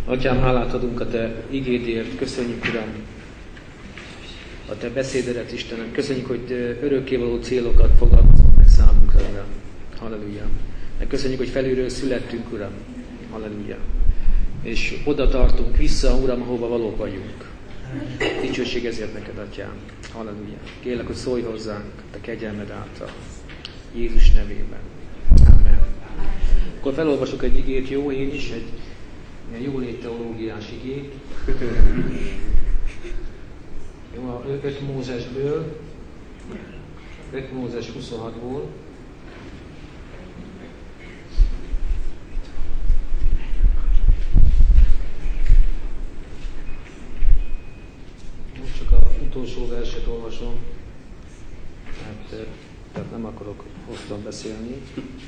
Atyám, hálát adunk a Te igédért, köszönjük, Uram, a Te beszédedet, Istenem. Köszönjük, hogy örökkévaló célokat fogalmazol meg számunkra, Uram. Halleluja. Meg köszönjük, hogy felülről születtünk, Uram. Halleluja. És oda tartunk vissza, Uram, ahova valók vagyunk. Dicsőség ezért neked, Atyám. Halleluja. Kérlek, hogy szólj hozzánk a kegyelmed által. Jézus nevében. Amen. Akkor felolvasok egy igét, jó, én is, egy ilyen jólétteológiás igét. Jó, a 5 Mózesből, 5 Mózes 26-ból. Most csak az utolsó verset olvasom, tehát nem akarok hosszan beszélni.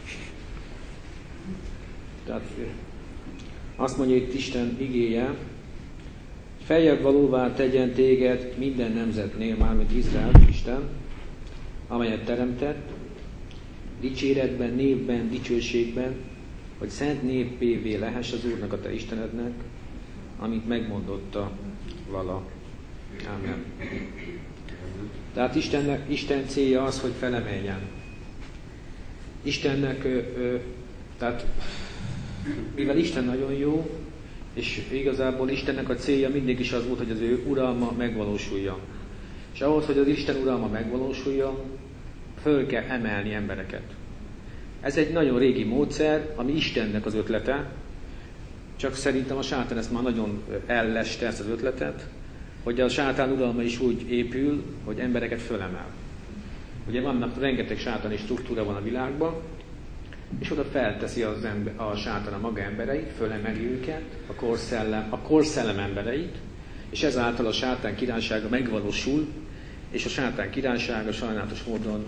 Tehát azt mondja itt Isten igéje, feljebb valóvá tegyen téged minden nemzetnél, mármint Izrael, Isten, amelyet teremtett, dicséretben, névben, dicsőségben, hogy szent néppévé lehess az Úrnak, a te Istenednek, amit megmondotta vala. Ámen. Tehát Isten célja az, hogy felemeljen. Istennek, tehát mivel Isten nagyon jó, és igazából Istennek a célja mindig is az volt, hogy az ő uralma megvalósuljon. És ahhoz, hogy az Isten uralma megvalósuljon, föl kell emelni embereket. Ez egy nagyon régi módszer, ami Istennek az ötlete, csak szerintem a sátán ezt már nagyon elleste, ezt az ötletet, hogy a sátán uralma is úgy épül, hogy embereket fölemel. Ugye vannak rengeteg sátáni struktúra van a világban, és oda felteszi a sátán a maga embereit, fölemeli őket, a korszellem embereit, és ezáltal a sátán királysága megvalósul, és a sátán királysága sajnálatos módon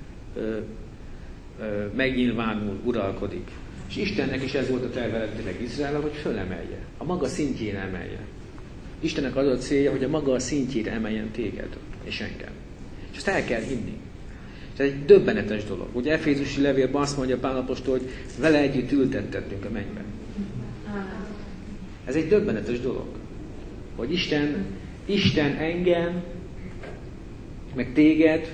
megnyilvánul, uralkodik. És Istennek is ez volt a terve eredetileg Izrael, hogy fölemelje, a maga szintjére emelje. Istennek az a célja, hogy a maga szintjére emeljen téged és engem. És ezt el kell hinni. Ez egy döbbenetes dolog. Ugye Efézusi levélben azt mondja Pál apostol, hogy vele együtt ültettettünk a mennyben. Ez egy döbbenetes dolog. Hogy Isten engem, meg téged,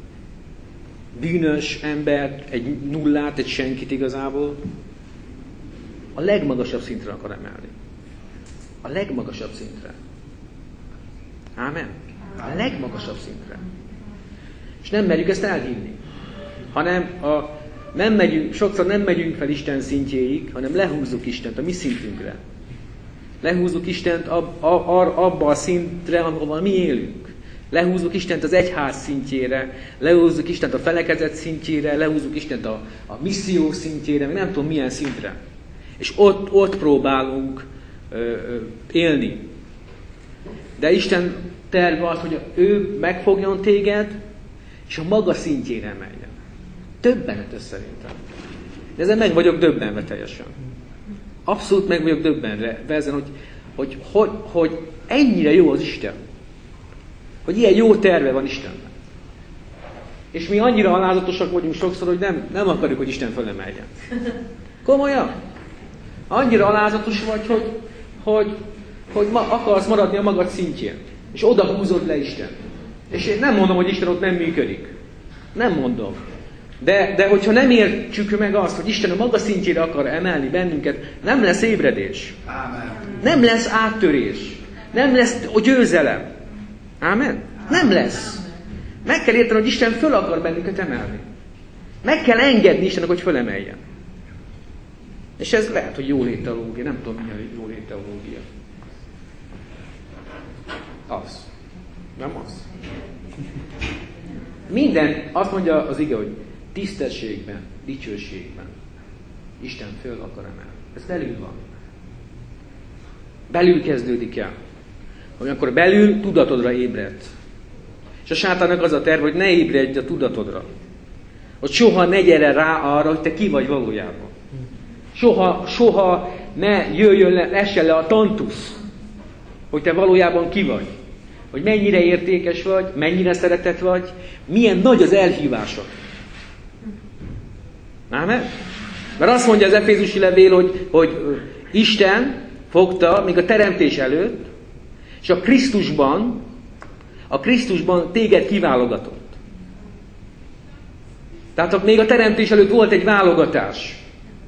bűnös embert, egy nullát, egy senkit igazából, a legmagasabb szintre akar emelni. A legmagasabb szintre. Ámen? A legmagasabb szintre. És nem merjük ezt elhinni. Hanem sokszor nem megyünk fel Isten szintjéig, hanem lehúzzuk Istent a mi szintünkre. Lehúzzuk Istent abba a szintre, ahol mi élünk. Lehúzzuk Istent az egyház szintjére, lehúzzuk Istent a felekezet szintjére, lehúzzuk Istent a misszió szintjére, nem tudom milyen szintre. És ott próbálunk élni. De Isten terve az, hogy ő megfogjon téged, és a maga szintjére emeljen. Döbbenetes szerintem. De ezen meg vagyok döbbenve teljesen. Abszolút meg vagyok döbbenve ezen, hogy ennyire jó az Isten. Hogy ilyen jó terve van Istennek. És mi annyira alázatosak vagyunk sokszor, hogy nem akarjuk, hogy Isten fölemeljen. Komolyan? Annyira alázatos vagy, hogy akarsz maradni a magad szintjén. És oda húzod le Isten. És én nem mondom, hogy Isten ott nem működik. Nem mondom. De hogyha nem értsük meg azt, hogy Isten a maga szintjére akar emelni bennünket, nem lesz ébredés. Amen. Nem lesz áttörés. Nem lesz győzelem. Ámen? Nem lesz. Meg kell érteni, hogy Isten föl akar bennünket emelni. Meg kell engedni Istennek, hogy fölemeljen. És ez lehet, hogy jólétteológia. Nem tudom, mi a jólétteológia. Az. Nem az. Minden, azt mondja az ige, hogy tisztességben, dicsőségben Isten föl akar emelni. Ez belül van. Belül kezdődik el. Amikor belül tudatodra ébredt. És a sátánnak az a terv, hogy ne ébredj a tudatodra. Hogy soha ne gyere rá arra, hogy te ki vagy valójában. Soha ne jöjjön le, essen le a tantusz, hogy te valójában ki vagy. Hogy mennyire értékes vagy, mennyire szeretett vagy, milyen nagy az elhívásod. Ámen? Mert azt mondja az Efézusi levél, hogy Isten fogta, még a teremtés előtt, és a Krisztusban téged kiválogatott. Tehát még a teremtés előtt volt egy válogatás.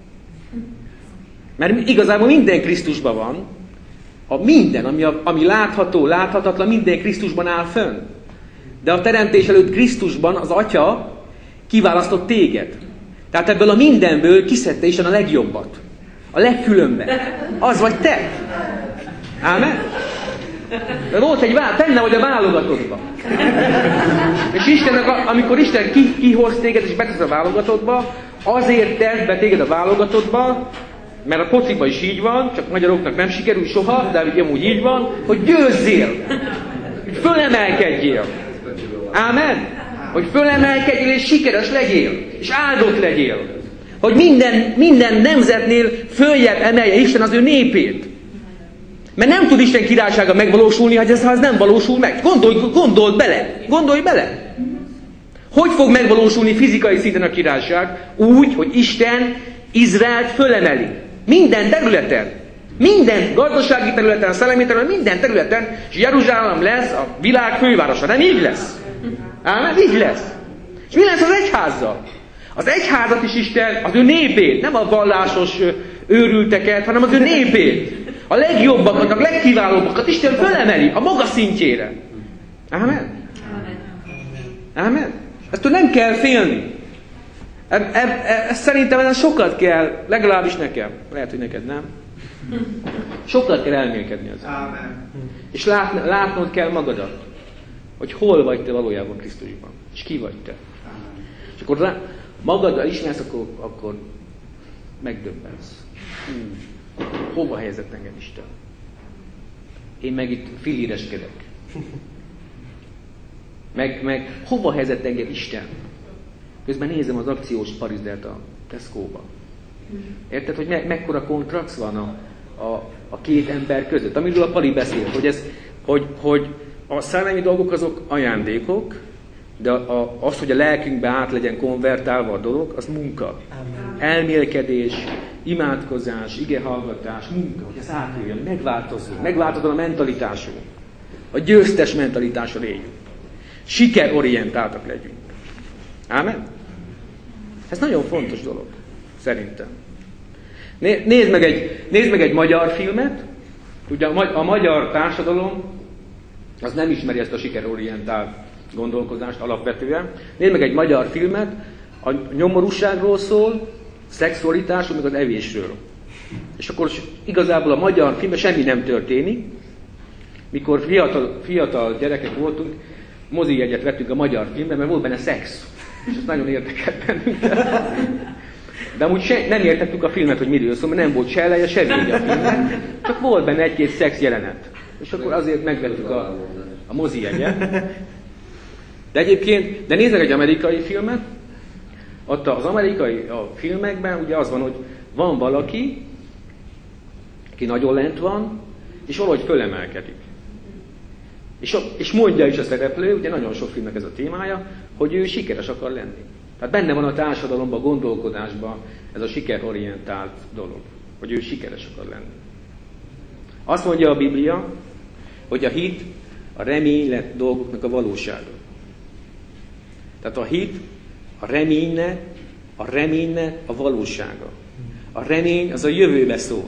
Mert igazából minden Krisztusban van, ami látható, láthatatlan, minden Krisztusban áll fönn. De a teremtés előtt Krisztusban az Atya kiválasztott téged. Tehát ebből a mindenből kiszedte Isten a legjobbat. A legkülönbet. Az vagy te. Ámen? De volt benne vagy a válogatottba. És Istennek, amikor Isten kihoz téged és betesz a válogatottba, azért tesz be téged a válogatottba, mert a fociban is így van, csak magyaroknak nem sikerül soha, de amúgy így van, hogy győzzél, hogy fölemelkedjél. Ámen? Hogy fölemelkedjél és sikeres legyél, és áldott legyél. Hogy minden nemzetnél följebb emelje Isten az ő népét. Mert nem tud Isten királysága megvalósulni, ha ez nem valósul meg. Gondolj bele. Hogy fog megvalósulni fizikai szinten a királyság? Úgy, hogy Isten Izraelt fölemeli. Minden területen. Minden gazdasági területen, szellemi területen, minden területen. És Jeruzsálem lesz a világ fővárosa. Nem így lesz? Ámen? Így lesz. És mi lesz az egyházzal? Az egyházat is Isten, az ő népét, nem a vallásos őrülteket, hanem az ő népét. A legjobbakat, a legkiválóbbakat Isten fölemeli a maga szintjére. Ámen? Ámen? Eztől nem kell félni. Szerintem sokat kell, legalábbis nekem. Lehet, hogy neked nem. Sokat kell elmélkedni az. És látnod kell magadat, hogy hol vagy te valójában Krisztusban. És ki vagy te. És akkor magaddal ismersz, akkor megdöbbensz. Hova helyezett engem Isten? Én meg itt filíreskedek. Meg hova helyezett engem Isten? Közben nézem az akciós parizert a Tesco-ba. Érted, hogy mekkora kontrakt van a két ember között? Amiről a Pali beszélt, hogy a szellemi dolgok azok ajándékok, de az, hogy a lelkünkbe át legyen konvertálva a dolog, az munka. Amen. Elmélkedés, imádkozás, igehallgatás, munka, hogy ez átjöjjön, megváltozzon a mentalitásunk. A győztes mentalitásra éljünk. Sikerorientáltak legyünk. Ámen? Ez nagyon fontos dolog, szerintem. Nézd meg egy magyar filmet. Ugye a magyar társadalom az nem ismeri ezt a sikerorientált gondolkozást alapvetően. Nézd meg egy magyar filmet, a nyomorúságról szól, szexualitásról, meg az evésről. És akkor igazából a magyar filmben semmi nem történik. Mikor fiatal gyerekek voltunk, mozijegyet vettünk a magyar filmben, mert volt benne szex. És ez nagyon érdekelt bennünket. De amúgy nem értettük a filmet, hogy miről szól, mert nem volt se eleje, se vége a filmnek. Csak volt benne egy-két szex jelenet. És akkor azért megvettük a mozijegyet. De nézzek egy amerikai filmet. Ott az amerikai filmekben ugye az van, hogy van valaki, aki nagyon lent van, és valahogy fölemelkedik. És mondja is a szereplő, ugye nagyon sok filmnek ez a témája, hogy ő sikeres akar lenni. Tehát benne van a társadalomban, a gondolkodásban ez a sikerorientált dolog, hogy ő sikeres akar lenni. Azt mondja a Biblia, hogy a hit a reménylet dolgoknak a valósága. Tehát a hit a reményne a valósága. A remény az a jövőbe szól.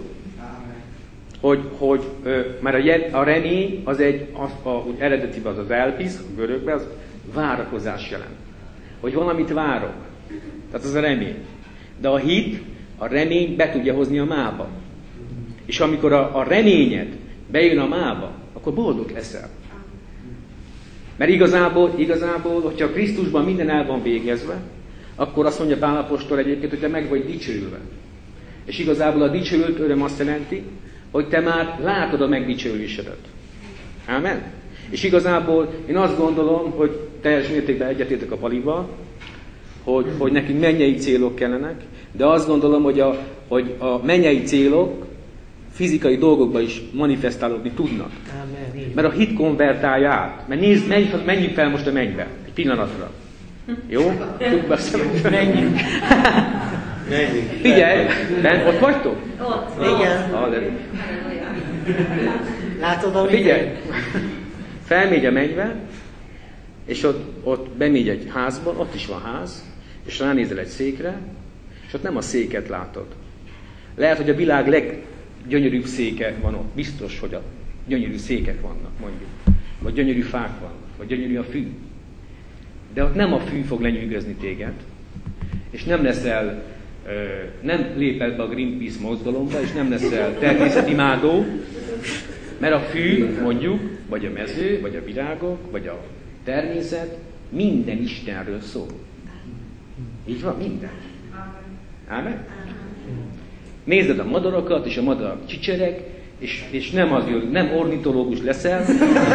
Mert a remény az úgy eredetiben az elpisz, a görögben, az várakozás jelent. Hogy valamit várok. Tehát az a remény. De a hit, a remény be tudja hozni a mába. És amikor a reményed bejön a mába, akkor boldog leszel. Mert igazából, hogyha Krisztusban minden el van végezve, akkor azt mondja Pál apostol egyébként, hogy te meg vagy dicsőülve. És igazából a dicsőült öröm azt jelenti, hogy te már látod a megdicsőülésedet. Ámen? És igazából én azt gondolom, hogy teljes mértékben egyetértek a Palival, hogy nekünk mennyei célok kellenek, de azt gondolom, hogy a mennyei célok fizikai dolgokban is manifestálódni tudnak. Mert a hit konvertálja át. Mert nézd, menjünk fel most a mennybe. Egy pillanatra. Jó? Menjünk. Figyelj, ott vagytok? Ott. Igen. Látod, amit... Figyelj! Felmegy a mennybe, és ott bemegy egy házba, ott is van ház, és ránézel egy székre, és ott nem a széket látod. Lehet, hogy a világ leggyönyörűbb széke van ott. Biztos, hogy a gyönyörű székek vannak, mondjuk. Vagy gyönyörű fák vannak, vagy gyönyörű a fű. De ott nem a fű fog lenyűgözni téged, és nem lépel be a Greenpeace mozgalomba, és nem leszel természetimádó, mert a fű, mondjuk, vagy a mező, vagy a virágok, vagy a természet minden Istenről szól. Így van, minden. Ámen? Nézed a madarakat, és a madarak csicsereg, és nem ornitológus leszel,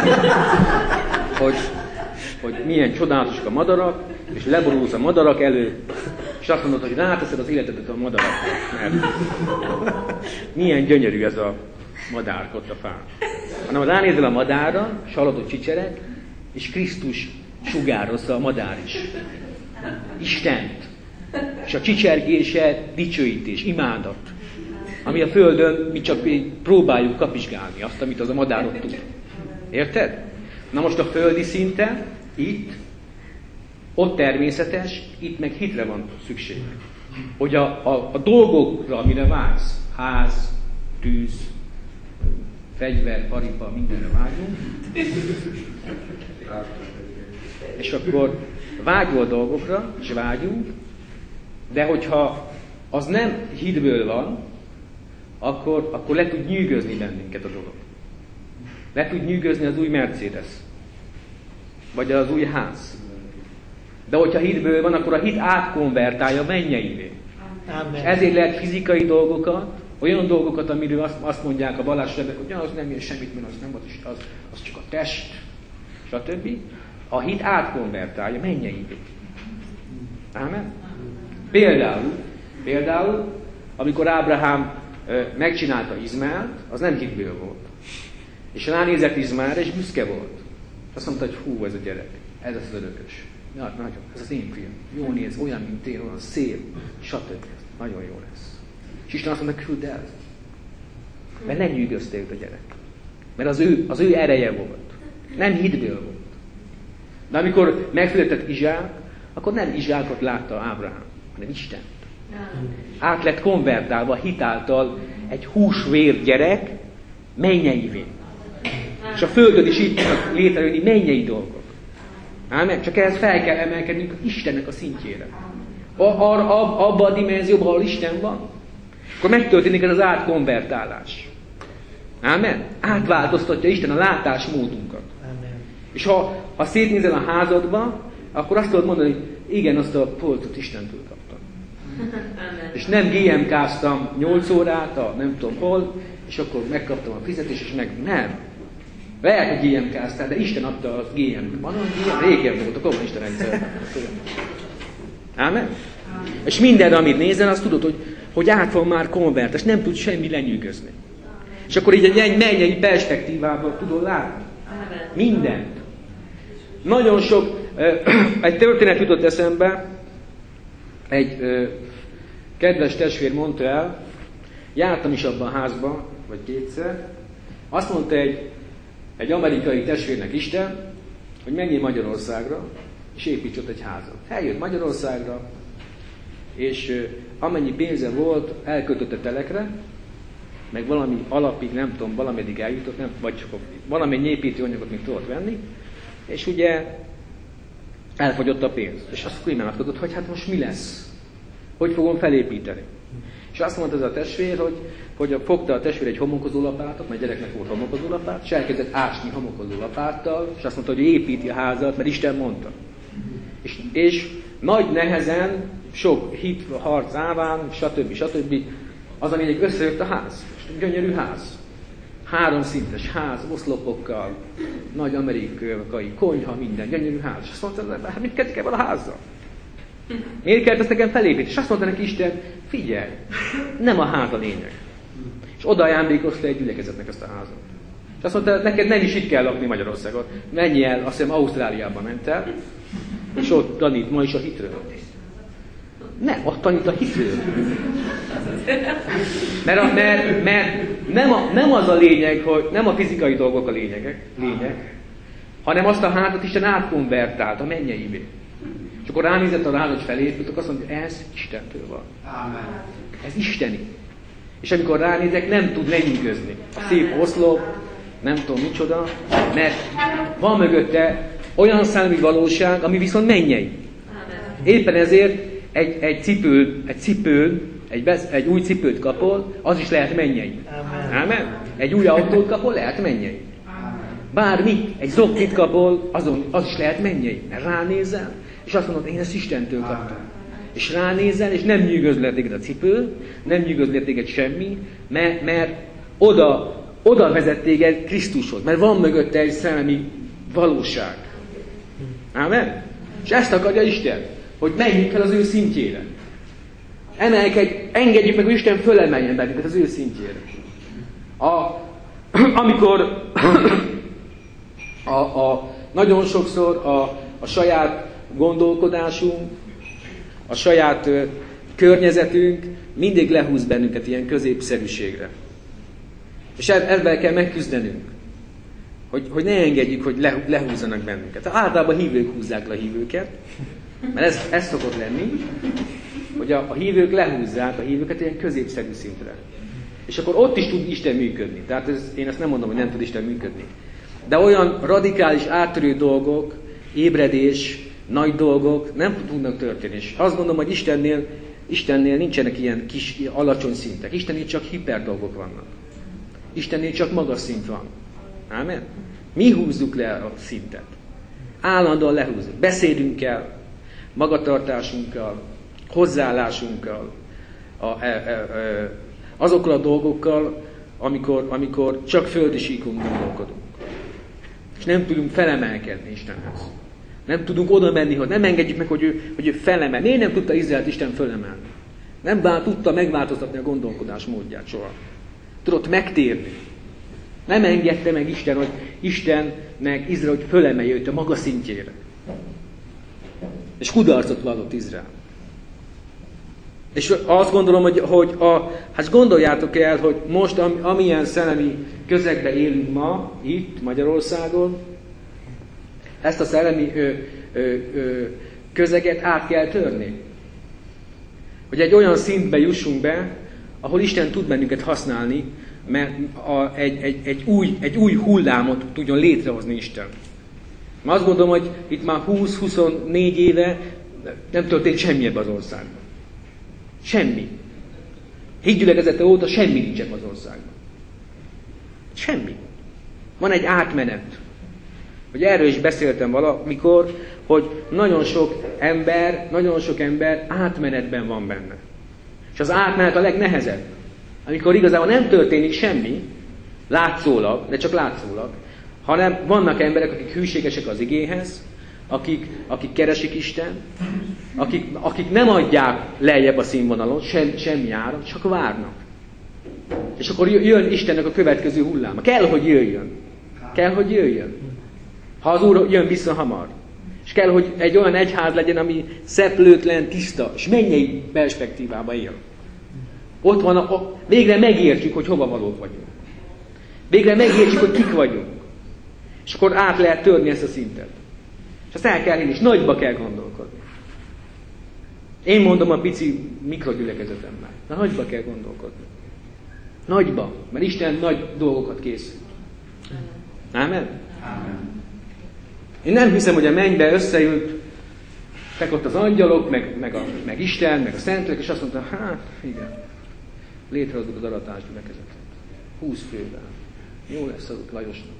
hogy milyen csodálatosak a madarak, és leborulsz a madarak előtt, és azt mondod, hogy ráteszed az életedet a madarakra. Mert milyen gyönyörű ez a madár ott a fán. Hanem ránézel a madárra, és hallod, hogy csicsereg, és Krisztus sugározza a madár is. Istent. És a csicsergése dicsőítés, imádat. Ami a Földön mi csak próbáljuk kapizsgálni azt, amit az a madár ott tud. Érted? Na most a földi szinten, ott természetes, itt meg hitre van szükség. Hogy a dolgokra, amire vágysz, ház, tűz, fegyver, paripa, mindenre vágyunk. És akkor vágyó a dolgokra, és vágyunk, de hogyha az nem hitből van, akkor le tud nyűgözni bennünket a dolog. Le tud nyűgözni az új Mercedes. Vagy az új ház. De hogyha hitből van, akkor a hit átkonvertálja mennyeivé. És ezért lehet fizikai dolgokat, olyan dolgokat, amiről azt mondják a vallásosak, hogy az nem ér semmit, mert az nem az csak a test, stb. A hit átkonvertálja mennyeivé. Ámen? Például, amikor Ábrahám megcsinálta Izmaelt, az nem hitből volt. És ránézett Izmaelre, és büszke volt. És azt mondta, hogy hú, ez a gyerek, ez az örökös. Ja, nagyon, ez az én fiam. Jó néz, olyan, mint én, olyan szép, stb. Nagyon jó lesz. És Isten azt mondta, küld el. Mert nem nyűgözte őt a gyerek. Mert az ő ereje volt. Nem hitből volt. De amikor megszületett Izsák, akkor nem Izsákot látta Ábrahám, hanem Istent. Át lett konvertálva hitáltal egy húsvér gyerek mennyeivé. És a Földön is így tudnak létrejönni mennyei dolgok. Ámen? Csak ehhez fel kell emelkednünk Istennek a szintjére. Abba a dimenzióban, ahol Isten van. Akkor megtörténik ez az átkonvertálás. Ámen? Átváltoztatja Isten a látásmódunkat. Amen. És ha szétnézel a házadba, akkor azt tudod mondani, hogy igen, azt a polcot Istentől kaptam. Amen. És nem GMK-ztam 8 órát, nem tudom hol, és akkor megkaptam a fizetést, és nem. Lehet, hogy GMK-ztál, de Isten adta a GM. Van olyan GM? Régen volt a kommunista rendszer. Ámen? És mindenre, amit nézel, azt tudod, hogy át van már konvertálás, nem tud semmi lenyűgözni. És akkor így egy mennyei perspektívában tudod látni. Mindent. Nagyon sok, egy történet jutott eszembe, egy kedves testvér mondta el, jártam is abban a házban, vagy kétszer, azt mondta egy amerikai testvérnek Isten, hogy menjél Magyarországra, és építs ott egy házat. Eljött Magyarországra, és amennyi pénze volt, elköltötte telekre, meg valami alapig, nem tudom, valameddig eljutott, vagy csak valamennyi építőanyagot még tudott venni, és ugye elfogyott a pénz. És azt imádkozott, hogy hát most mi lesz? Hogy fogom felépíteni? És azt mondta ez a testvér, hogy fogta a testvér egy homokozó lapátot, mert gyereknek volt homokozó lapát, és elkezdett ásni homokozó lapáttal, és azt mondta, hogy építi a házat, mert Isten mondta. És nagy nehezen, sok hit, harc áván, stb. Az a lényeg, összejött a ház. Gyönyörű ház. 3 szintes ház, oszlopokkal, nagy amerikai konyha, minden gyönyörű ház. És azt mondta, hát mit kezdik ebben a házzal? Miért kellett ezt nekem felépíteni? És azt mondta neki Isten, figyelj, nem a ház a lényeg. És oda ajándékozta egy gyülekezetnek ezt a házat. És azt mondta, neked nem is itt kell lakni Magyarországon. Menj el, azt hiszem Ausztráliába ment el, és ott tanít ma is a hitről. Nem, ott tanít a hitről. Nem az a lényeg, hogy nem a fizikai dolgok a lényeg, hanem azt a házat Isten átkonvertált a mennyeivé. És akkor ránézett a rád, hogy felépült, akkor azt mondja, hogy ez Istentől van. Amen. Ez isteni. És amikor ránézek, nem tud lenyűgözni. A szép oszlop, nem tudom micsoda, mert van mögötte olyan szellemi valóság, ami viszont mennyei. Éppen ezért egy új cipőt kapol, az is lehet mennyei. Amen. Egy új autót kapol, lehet mennyei. Bármi, egy zoknit kapol, az is lehet mennyei. Mert ránézel, és azt mondod, én ezt Istentől kaptam. És ránézel, és nem nyűgözlet téged a cipő, nem nyűgözlet téged semmi, mert oda vezet téged Krisztushoz, mert van mögötte egy szellemi valóság. Amen? És ezt akarja Isten, hogy menjünk fel az ő szintjére. Engedjük meg, hogy Isten fölemeljen bennünket az ő szintjére. Amikor nagyon sokszor a saját gondolkodásunk, a saját környezetünk mindig lehúz bennünket ilyen középszerűségre. És ebben kell megküzdenünk, hogy ne engedjük, hogy lehúzzanak bennünket. Általában hívők húzzák le a hívőket, mert ez szokott lenni, hogy a hívők lehúzzák a hívőket ilyen középszerű szintre. És akkor ott is tud Isten működni. Tehát én ezt nem mondom, hogy nem tud Isten működni. De olyan radikális, áttörő dolgok, ébredés, nagy dolgok nem tudnak történni. És azt gondolom, hogy Istennél nincsenek ilyen kis, alacsony szintek. Istennél csak hiper dolgok vannak. Istennél csak magas szint van. Ámen? Mi húzzuk le a szintet. Állandóan lehúzzuk. Beszédünkkel, magatartásunkkal, hozzáállásunkkal, azokkal a dolgokkal, amikor csak földi síkon gondolkodunk. És nem tudunk felemelkedni Istenhez. Nem tudunk oda menni, hogy nem engedjük meg, hogy ő felemel. Miért nem tudta Izraelt Isten fölemelni? Nem tudta megváltoztatni a gondolkodás módját soha. Tudott megtérni. Nem engedte meg Isten, hogy Istennek Izrael, hogy fölemelje őt a maga szintjére. És kudarcot vallott Izrael. És azt gondolom, hát gondoljátok el, hogy most amilyen szellemi közegben élünk ma, itt Magyarországon, ezt a szellemi közeget át kell törni. Hogy egy olyan szintbe jussunk be, ahol Isten tud bennünket használni, mert egy új hullámot tudjon létrehozni Isten. Mert azt gondolom, hogy itt már 20-24 éve nem történt semmi ebben az országban. Semmi. Hídgyülekezete óta semmi nincs ebben az országban. Semmi. Van egy átmenet. Hogy erről is beszéltem valamikor, hogy nagyon sok ember átmenetben van benne. És az átmenet a legnehezebb. Amikor igazából nem történik semmi, látszólag, de csak látszólag, hanem vannak emberek, akik hűségesek az igéhez, akik keresik Isten, akik nem adják lejjebb a színvonalon, semmi áron, csak várnak. És akkor jön Istennek a következő hulláma. Kell, hogy jöjjön. Ha az Úr jön vissza hamar. És kell, hogy egy olyan egyház legyen, ami szeplőtlen, tiszta, és mennyei perspektívába él. Ott van, végre megértjük, hogy hova valók vagyunk. Végre megértjük, hogy kik vagyunk. És akkor át lehet törni ezt a szintet. És azt el kell én is, nagyba kell gondolkodni. Én mondom a pici mikrogyülekezetemben. De nagyba kell gondolkodni. Nagyba, mert Isten nagy dolgokat készít. Ámen? Ámen. Én nem hiszem, hogy a mennybe összeültek ott az angyalok, meg Isten, meg a Szentlélek, és azt mondta, hát igen, létrehozzuk az aratás gyülekezetet. 20 fővel. Jó lesz az Lajosnak.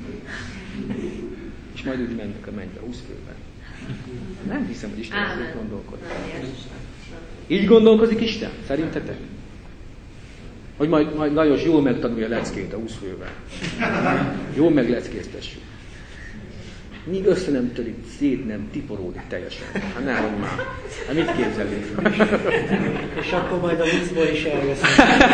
És majd úgy mennek a mennybe, 20 fővel. Nem hiszem, hogy Isten ezt gondolkodik. Így gondolkozik Isten? Szerintetek? Hogy majd Lajos jól megtanulja a leckét a 20 fővel. Jól megleckéztessük. Míg össze nem törik, szét nem tiporódik teljesen. Hát nálunk már. Hát mit képzelünk? És akkor majd a 20-ból is elveszünk.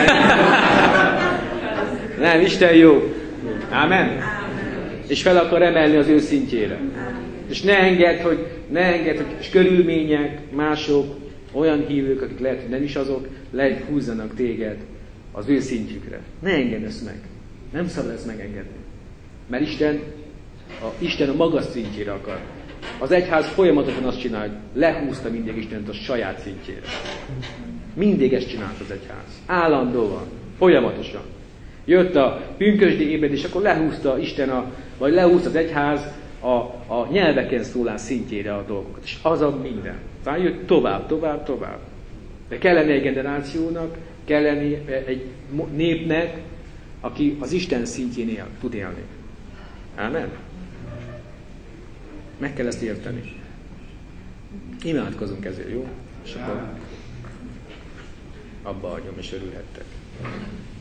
Nem, Isten jó. Ámen? És fel akar emelni az ő szintjére. És ne engedd, hogy és körülmények, mások, olyan hívők, akik lehet, hogy nem is azok, húzzanak téged az ő szintjükre. Ne engedd ezt meg. Nem szabad ezt megengedni. Mert Isten a maga szintjére akar. Az egyház folyamatosan azt csinálja, hogy lehúzta mindig Istent a saját szintjére. Mindig ezt csinált az egyház. Állandóan, folyamatosan. Jött a pünkösdi ébredés, akkor lehúzta Isten, vagy lehúzta az egyház a nyelveken szólás szintjére a dolgokat. És az a minden. Aztán jött tovább. De kell lenni egy generációnak, kell lenni egy népnek, aki az Isten szintjén tud élni. Ámen? Meg kell ezt érteni. Imádkozunk ezért, jó? És akkor abba hagyom, és örülhettek.